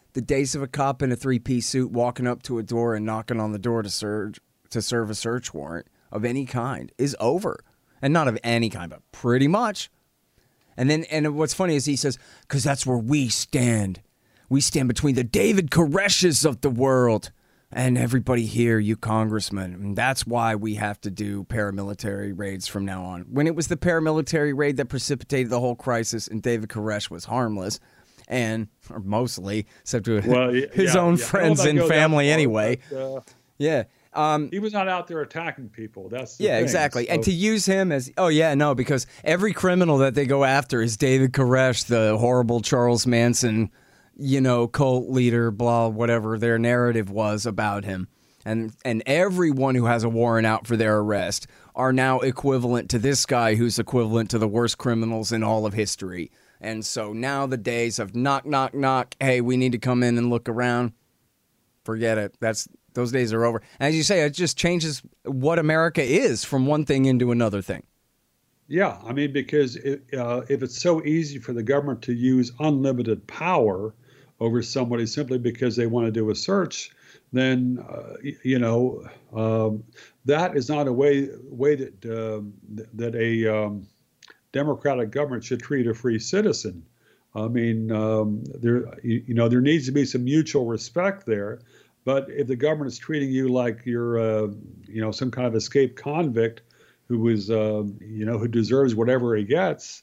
The days of a cop in a three-piece suit walking up to a door and knocking on the door to serve to serve a search warrant of any kind is over. And not of any kind, but pretty much. And then, and what's funny is he says, because that's where we stand. We stand between the David Koreshes of the world and everybody here, you congressmen. And that's why we have to do paramilitary raids from now on. When it was the paramilitary raid that precipitated the whole crisis, and David Koresh was harmless, and or mostly, except to well, his yeah, own yeah. friends and family far, anyway. But, uh, yeah. Um, he was not out there attacking people. That's the yeah, thing. exactly. So, and to use him as, oh, yeah, no, because every criminal that they go after is David Koresh, the horrible Charles Manson, you know, cult leader, blah, whatever their narrative was about him. And and everyone who has a warrant out for their arrest are now equivalent to this guy who's equivalent to the worst criminals in all of history. And so now the days of knock, knock, knock, hey, we need to come in and look around, forget it. That's those days are over. And as you say, it just changes what America is from one thing into another thing. Yeah, I mean, because it, uh, if it's so easy for the government to use unlimited power over somebody simply because they want to do a search, then uh, you know um, that is not a way way that uh, that a um, democratic government should treat a free citizen. I mean, um, there you, you know there needs to be some mutual respect there. But if the government is treating you like you're uh, you know some kind of escaped convict who is uh, you know who deserves whatever he gets,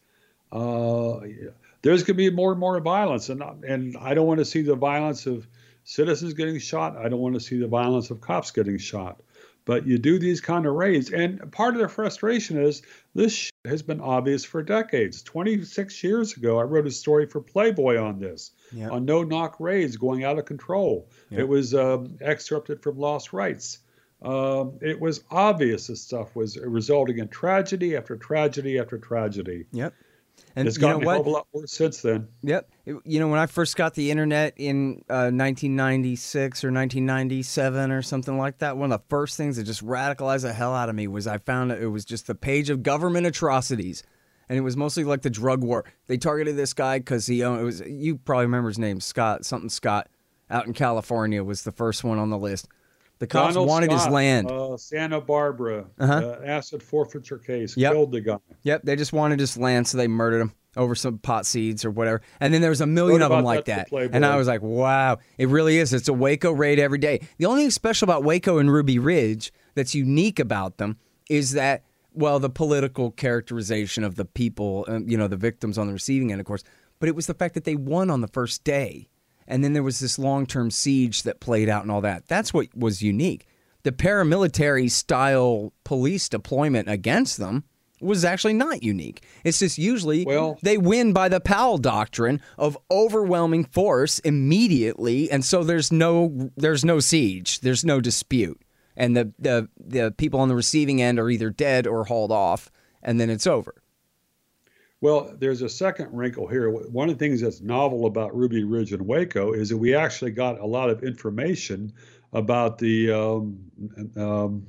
uh, there's going to be more and more violence, and and I don't want to see the violence of citizens getting shot. I don't want to see the violence of cops getting shot. But you do these kind of raids, and part of the frustration is this shit has been obvious for decades. twenty-six years ago, I wrote a story for Playboy on this, yep. on no-knock raids going out of control. Yep. It was um, excerpted from Lost Rights. Um, it was obvious this stuff was resulting in tragedy after tragedy after tragedy. Yep. And it's gotten a hell of a lot worse since then. Yep. You know, when I first got the internet in uh, nineteen ninety-six or nineteen ninety-seven or something like that, one of the first things that just radicalized the hell out of me was I found it was just the page of government atrocities. And it was mostly like the drug war. They targeted this guy because he owned, it was, you probably remember his name, Scott, something Scott, out in California was the first one on the list. The cops Donald wanted Scott, his land. Uh, Santa Barbara, uh-huh. uh, acid forfeiture case, yep. killed the guy. Yep, they just wanted his land, so they murdered him over some pot seeds or whatever. And then there was a million of them like that. And I was like, wow, it really is. It's a Waco raid every day. The only thing special about Waco and Ruby Ridge that's unique about them is that, well, the political characterization of the people, um, you know, the victims on the receiving end, of course, but it was the fact that they won on the first day. And then there was this long-term siege that played out and all that. That's what was unique. The paramilitary style police deployment against them was actually not unique. It's just usually well, they win by the Powell doctrine of overwhelming force immediately, and so there's no there's no siege, there's no dispute, and the the the people on the receiving end are either dead or hauled off, and then it's over. Well, there's a second wrinkle here. One of the things that's novel about Ruby Ridge and Waco is that we actually got a lot of information about the um, um,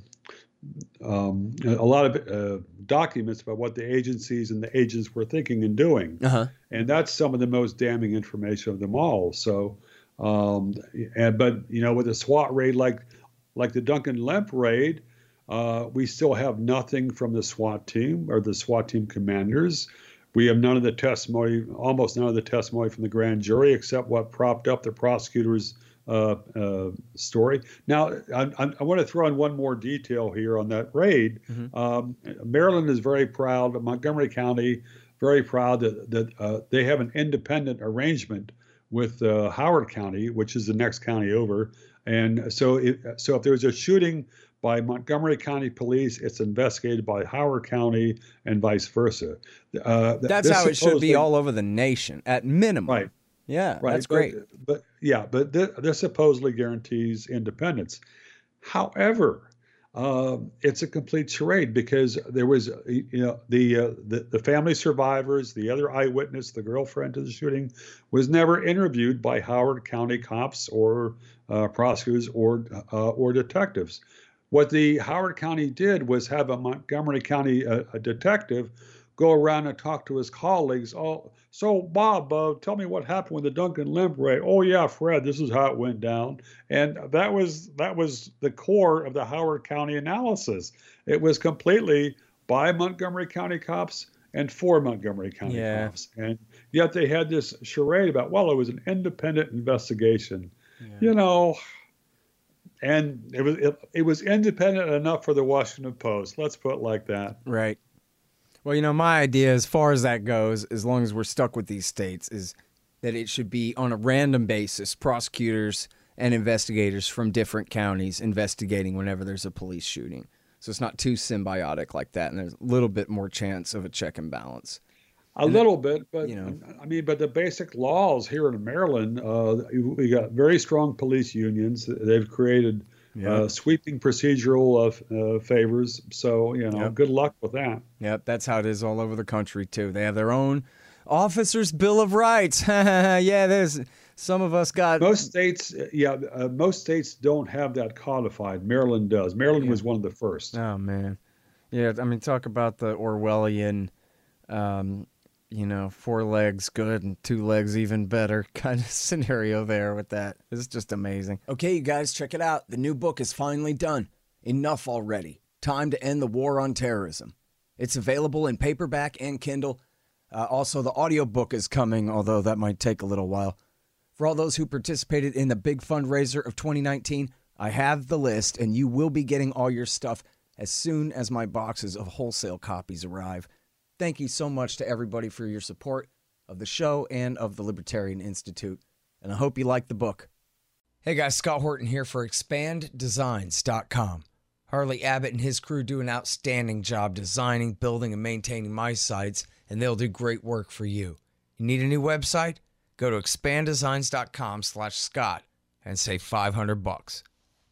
um, a lot of uh, documents about what the agencies and the agents were thinking and doing. Uh-huh. And that's some of the most damning information of them all. So, um, and, but, you know, with a SWAT raid like like the Duncan Lemp raid, uh, we still have nothing from the SWAT team or the SWAT team commanders. We have none of the testimony, almost none of the testimony from the grand jury, except what propped up the prosecutor's uh, uh, story. Now, I, I want to throw in one more detail here on that raid. Mm-hmm. Um, Maryland is very proud, Montgomery County, very proud that, that uh, they have an independent arrangement with uh, Howard County, which is the next county over. And so, it, so if there's a shooting by Montgomery County Police, it's investigated by Howard County and vice versa. Uh, That's how it should be all over the nation, at minimum. Right. Yeah, right. that's great. But, but yeah, but th- this supposedly guarantees independence. However, uh, it's a complete charade because there was, you know, the, uh, the the family survivors, the other eyewitness, the girlfriend to the shooting, was never interviewed by Howard County cops or uh, prosecutors or uh, or detectives. What the Howard County did was have a Montgomery County uh, a detective go around and talk to his colleagues. Oh, so Bob, uh, tell me what happened with the Duncan Limb raid. Oh yeah, Fred, this is how it went down. And that was that was the core of the Howard County analysis. It was completely by Montgomery County cops and for Montgomery County yeah. cops. And yet they had this charade about, well, it was an independent investigation. Yeah. You know, and it was it, it was independent enough for the Washington Post. Let's put it like that. Right. Well, you know, my idea as far as that goes, as long as we're stuck with these states, is that it should be on a random basis, prosecutors and investigators from different counties investigating whenever there's a police shooting. So it's not too symbiotic like that, and there's a little bit more chance of a check and balance. A and little then, bit, but you know, I mean, but the basic laws here in Maryland, uh, we got very strong police unions. They've created yep. uh, sweeping procedural uh, uh, favors. So, you know, yep. good luck with that. Yep, that's how it is all over the country, too. They have their own Officers' Bill of Rights. Yeah, there's some of us got... Most states, yeah, uh, most states don't have that codified. Maryland does. Maryland yeah. was one of the first. Oh, man. Yeah, I mean, talk about the Orwellian, um, you know, four legs good and two legs even better kind of scenario there with that. It's just amazing. Okay, you guys, check it out. The new book is finally done. Enough already. Time to end the war on terrorism. It's available in paperback and Kindle. Uh, also, the audiobook is coming, although that might take a little while. For all those who participated in the big fundraiser of twenty nineteen, I have the list, and you will be getting all your stuff as soon as my boxes of wholesale copies arrive. Thank you so much to everybody for your support of the show and of the Libertarian Institute, and I hope you like the book. Hey guys, Scott Horton here for expand designs dot com. Harley Abbott and his crew do an outstanding job designing, building, and maintaining my sites, and they'll do great work for you. You need a new website? Go to expand designs dot com slash Scott and save five hundred bucks.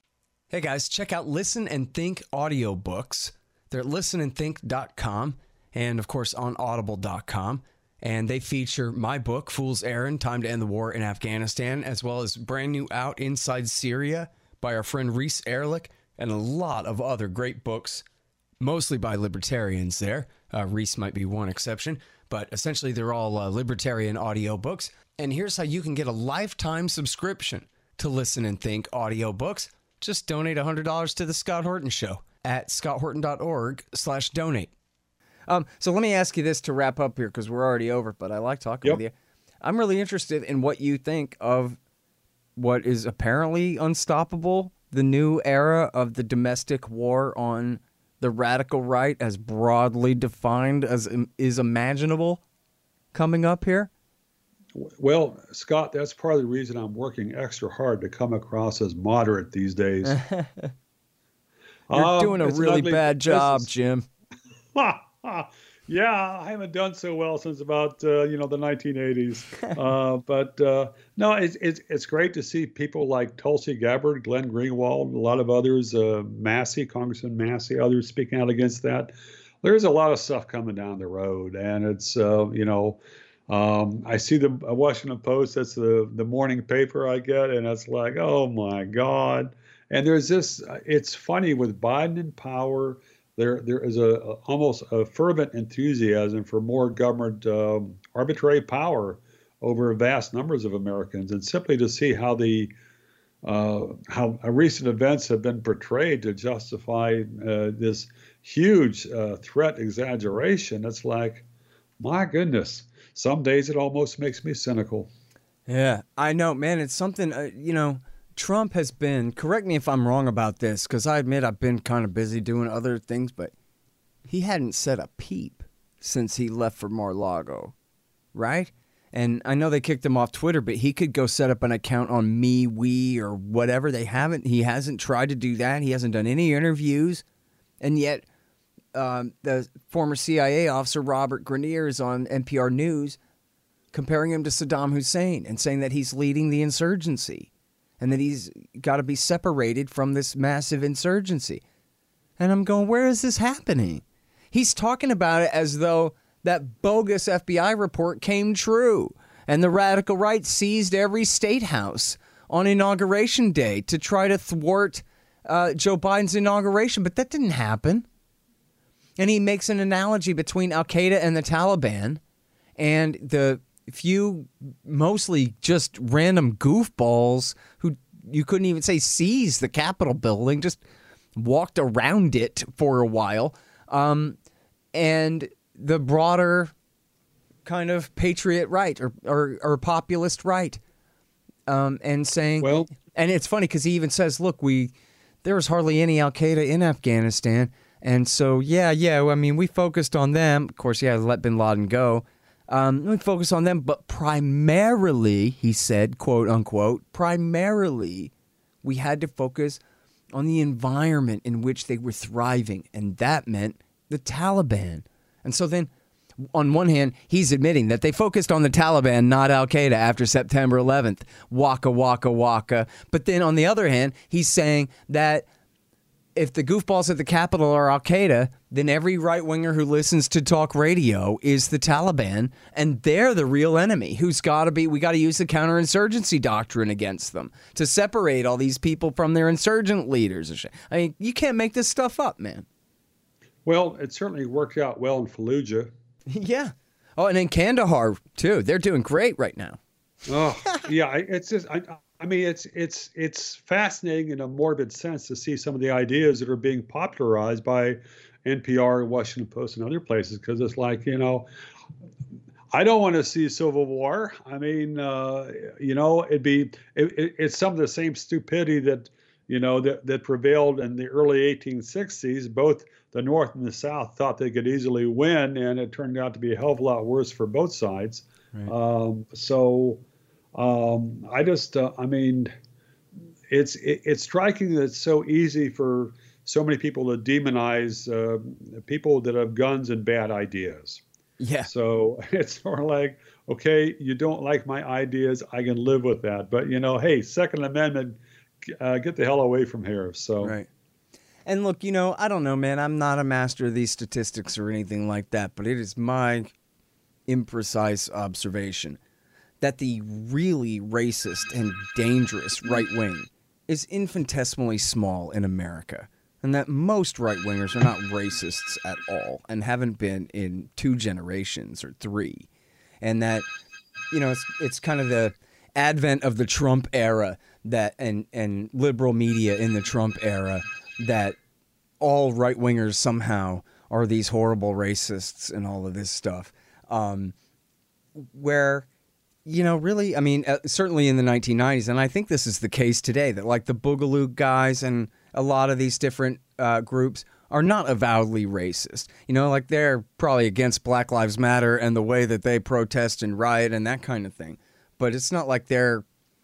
Hey guys, check out Listen and Think audiobooks. They're at listen and think dot com and, of course, on audible dot com. And they feature my book, Fool's Errand, Time to End the War in Afghanistan, as well as brand new Out Inside Syria by our friend Reese Erlich, and a lot of other great books, mostly by libertarians there. Uh, Reese might be one exception, but essentially they're all uh, libertarian audiobooks. And here's how you can get a lifetime subscription to Listen and Think audiobooks. Just donate one hundred dollars to The Scott Horton Show at scott horton dot org slash donate. Um, so let me ask you this to wrap up here, because we're already over, but I like talking yep. with you. I'm really interested in what you think of what is apparently unstoppable, the new era of the domestic war on the radical right, as broadly defined as is imaginable, coming up here. Well, Scott, that's part of the reason I'm working extra hard to come across as moderate these days. You're um, doing a really bad job, Jim. Yeah, I haven't done so well since about uh, you know the nineteen eighties. uh, but uh, no, it's, it's it's great to see people like Tulsi Gabbard, Glenn Greenwald, a lot of others, uh, Massey, Congressman Massey, others speaking out against that. There's a lot of stuff coming down the road, and it's uh, you know. Um, I see the Washington Post. That's the the morning paper I get, and it's like, oh my God. And there's this. It's funny with Biden in power. There there is a, a almost a fervent enthusiasm for more government um, arbitrary power over vast numbers of Americans, and simply to see how the uh, how recent events have been portrayed to justify uh, this huge uh, threat exaggeration. It's like, my goodness. Some days it almost makes me cynical. Yeah, I know, man. It's something, uh, you know, Trump has been, correct me if I'm wrong about this, because I admit I've been kind of busy doing other things, but he hadn't said a peep since he left for Mar-a-Lago, right? And I know they kicked him off Twitter, but he could go set up an account on MeWe or whatever. They haven't, he hasn't tried to do that. He hasn't done any interviews, and yet... Um, the former C I A officer Robert Grenier is on N P R News comparing him to Saddam Hussein and saying that he's leading the insurgency and that he's got to be separated from this massive insurgency. And I'm going, where is this happening? He's talking about it as though that bogus F B I report came true and the radical right seized every state house on Inauguration Day to try to thwart uh, Joe Biden's inauguration. But that didn't happen. And he makes an analogy between Al-Qaeda and the Taliban and the few mostly just random goofballs who you couldn't even say seized the Capitol building, just walked around it for a while. Um, and the broader kind of patriot right or, or, or populist right. Um, and saying, well, and it's funny because he even says, look, we, there was hardly any Al-Qaeda in Afghanistan. And so, yeah, yeah, I mean, we focused on them. Of course, yeah, let bin Laden go. Um, we focused on them, but primarily, he said, quote unquote, primarily, we had to focus on the environment in which they were thriving. And that meant the Taliban. And so then, on one hand, he's admitting that they focused on the Taliban, not Al-Qaeda, after September eleventh. Waka, waka, waka. But then on the other hand, he's saying that if the goofballs at the Capitol are Al-Qaeda, then every right-winger who listens to talk radio is the Taliban, and they're the real enemy who's got to be, we got to use the counterinsurgency doctrine against them to separate all these people from their insurgent leaders. I mean, you can't make this stuff up, man. Well, it certainly worked out well in Fallujah. Yeah. Oh, and in Kandahar, too. They're doing great right now. Oh, yeah. It's just, I, I mean, it's it's it's fascinating in a morbid sense to see some of the ideas that are being popularized by N P R, Washington Post, and other places, because it's like, you know, I don't want to see civil war. I mean, uh, you know, it'd be it, it, it's some of the same stupidity that, you know, that, that prevailed in the early eighteen sixties. Both the North and the South thought they could easily win, and it turned out to be a hell of a lot worse for both sides. Right. Um, so um, I just, uh, I mean, it's it, it's striking that it's so easy for so many people to demonize uh, people that have guns and bad ideas. Yeah. So it's sort of like, okay, you don't like my ideas, I can live with that. But, you know, hey, Second Amendment, uh, get the hell away from here. So. Right. And look, you know, I don't know, man. I'm not a master of these statistics or anything like that, but it is my imprecise observation that the really racist and dangerous right wing is infinitesimally small in America, and that most right-wingers are not racists at all and haven't been in two generations or three, and that, you know, it's it's kind of the advent of the Trump era that and and liberal media in the Trump era that all right-wingers somehow are these horrible racists and all of this stuff, um, where, you know, really, I mean, uh, certainly in the nineteen nineties, and I think this is the case today, that like the Boogaloo guys and a lot of these different uh, groups are not avowedly racist. You know, like they're probably against Black Lives Matter and the way that they protest and riot and that kind of thing. But it's not like they're,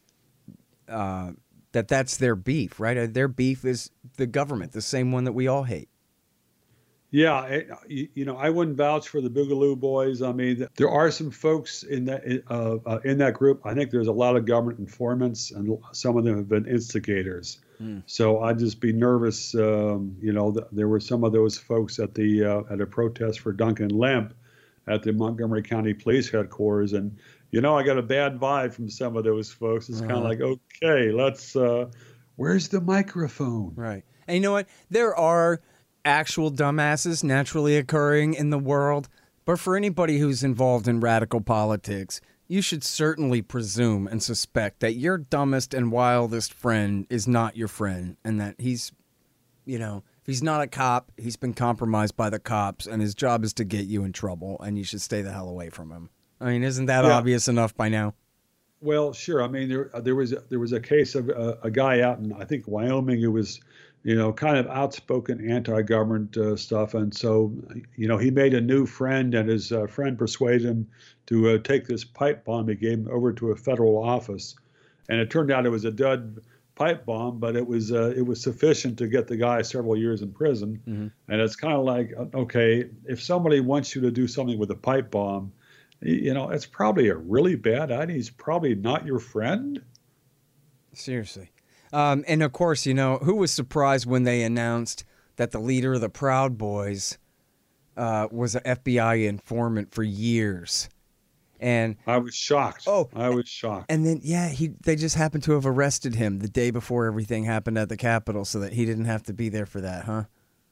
uh, that that's their beef, right? Their beef is the government, the same one that we all hate. Yeah, it, you, you know, I wouldn't vouch for the Boogaloo Boys. I mean, there are some folks in that uh, uh, in that group. I think there's a lot of government informants, and some of them have been instigators. Mm. So I'd just be nervous. Um, you know, th- there were some of those folks at the uh, at a protest for Duncan Lemp at the Montgomery County Police Headquarters, and you know, I got a bad vibe from some of those folks. It's uh-huh. kind of like, okay, let's. Uh, where's the microphone? Right, and you know what? There are actual dumbasses naturally occurring in the world, but for anybody who's involved in radical politics, you should certainly presume and suspect that your dumbest and wildest friend is not your friend, and that he's, you know, if he's not a cop, he's been compromised by the cops, and his job is to get you in trouble, and you should stay the hell away from him. I mean, isn't that yeah. obvious enough by now? Well, sure. I mean, there there was a, there was a case of a, a guy out in, I think, Wyoming, who was, you know, kind of outspoken anti-government uh, stuff. And so, you know, he made a new friend, and his uh, friend persuaded him to uh, take this pipe bomb he gave him over to a federal office. And it turned out it was a dud pipe bomb, but it was uh, it was sufficient to get the guy several years in prison. Mm-hmm. And it's kind of like, okay, if somebody wants you to do something with a pipe bomb, you know, it's probably a really bad idea. He's probably not your friend. Seriously. Um, and, of course, you know, who was surprised when they announced that the leader of the Proud Boys uh, was an F B I informant for years? And I was shocked. Oh, I was shocked. And then, yeah, he they just happened to have arrested him the day before everything happened at the Capitol so that he didn't have to be there for that, huh?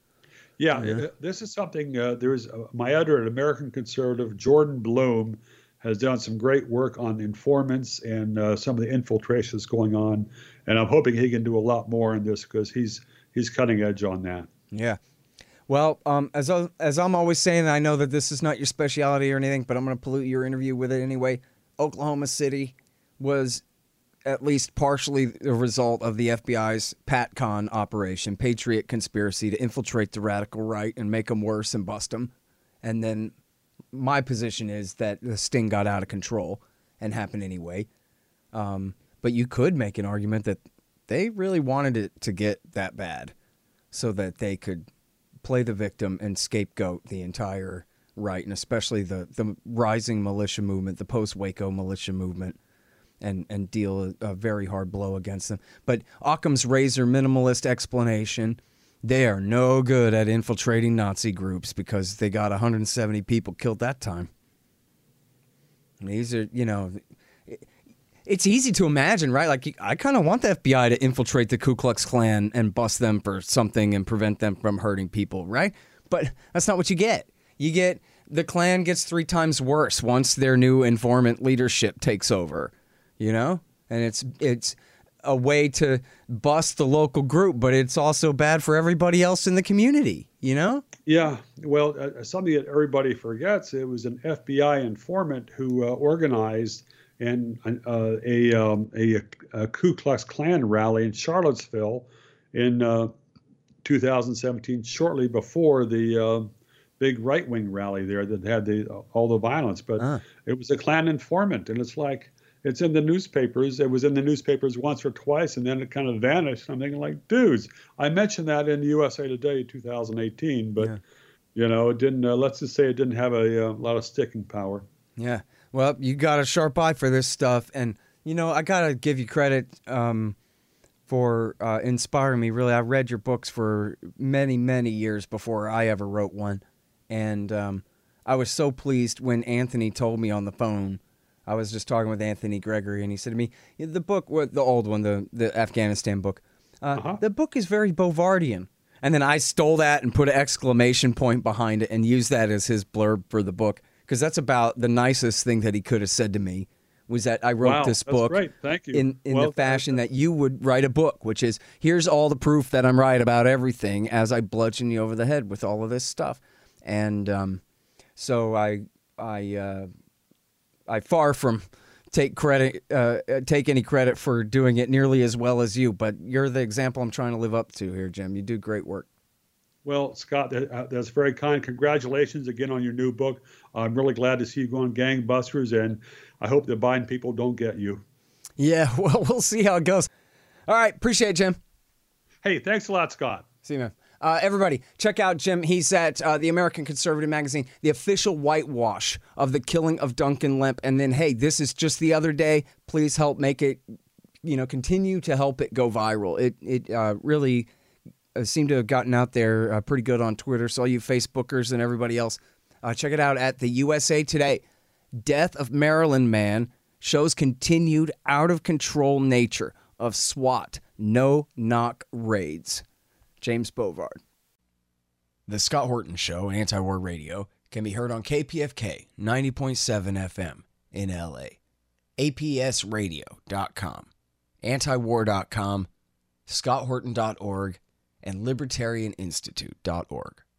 Yeah, Yeah. this is something. Uh, there's uh, my editor at American Conservative, Jordan Bloom, has done some great work on informants and uh, some of the infiltrations going on, and I'm hoping he can do a lot more in this because he's he's cutting edge on that. Yeah. Well, um, as I, as I'm always saying, I know that this is not your specialty or anything, but I'm going to pollute your interview with it anyway. Oklahoma City was at least partially the result of the F B I's PatCon operation, Patriot Conspiracy, to infiltrate the radical right and make them worse and bust them. And then my position is that the sting got out of control and happened anyway. Um, but you could make an argument that they really wanted it to get that bad so that they could play the victim and scapegoat the entire right, and especially the, the rising militia movement, the post-Waco militia movement, and, and deal a, a very hard blow against them. But Occam's razor minimalist explanation, they are no good at infiltrating Nazi groups because they got one hundred seventy people killed that time. And these are, you know, it, it's easy to imagine, right? Like, I kind of want the F B I to infiltrate the Ku Klux Klan and bust them for something and prevent them from hurting people, right? But that's not what you get. You get, the Klan gets three times worse once their new informant leadership takes over, you know? And it's it's a way to bust the local group, but it's also bad for everybody else in the community, you know? Yeah, well, uh, something that everybody forgets, it was an F B I informant who uh, organized and uh, a, um, a a Ku Klux Klan rally in Charlottesville in uh, two thousand seventeen, shortly before the uh, big right-wing rally there that had the all the violence. But uh. it was a Klan informant, and it's like, it's in the newspapers. It was in the newspapers once or twice, and then it kind of vanished. I'm thinking, like, dudes, I mentioned that in U S A Today two thousand eighteen, but, yeah. you know, it didn't, uh, let's just say it didn't have a, a lot of sticking power. Yeah. Well, you got a sharp eye for this stuff. And, you know, I got to give you credit um, for uh, inspiring me, really. I read your books for many, many years before I ever wrote one. And um, I was so pleased when Anthony told me on the phone. I was just talking with Anthony Gregory, and he said to me, the book, the old one, the, the Afghanistan book, uh, uh-huh. the book is very Bovardian. And then I stole that and put an exclamation point behind it and used that as his blurb for the book. Because that's about the nicest thing that he could have said to me, was that I wrote wow, this that's book great. Thank you. in, in well, the fashion that you would write a book, which is, here's all the proof that I'm right about everything as I bludgeon you over the head with all of this stuff. And um, so I I uh, I far from take credit uh, take any credit for doing it nearly as well as you, but you're the example I'm trying to live up to here, Jim. You do great work. Well, Scott, that's very kind. Congratulations again on your new book. I'm really glad to see you going gangbusters, and I hope the Biden people don't get you. Yeah, well, we'll see how it goes. All right, appreciate it, Jim. Hey, thanks a lot, Scott. See you, man. Uh, everybody, check out Jim. He's at uh, the American Conservative Magazine, the official whitewash of the killing of Duncan Lemp. And then, hey, this is just the other day. Please help make it, you know, continue to help it go viral. It it uh, really uh, seemed to have gotten out there uh, pretty good on Twitter. So all you Facebookers and everybody else, uh, check it out at the U S A Today. Death of Maryland man shows continued out-of-control nature of SWAT no-knock raids. James Bovard. The Scott Horton Show, Anti-War Radio, can be heard on K P F K ninety point seven F M in L A, A P S radio dot com, antiwar dot com, scott horton dot org, and libertarian institute dot org.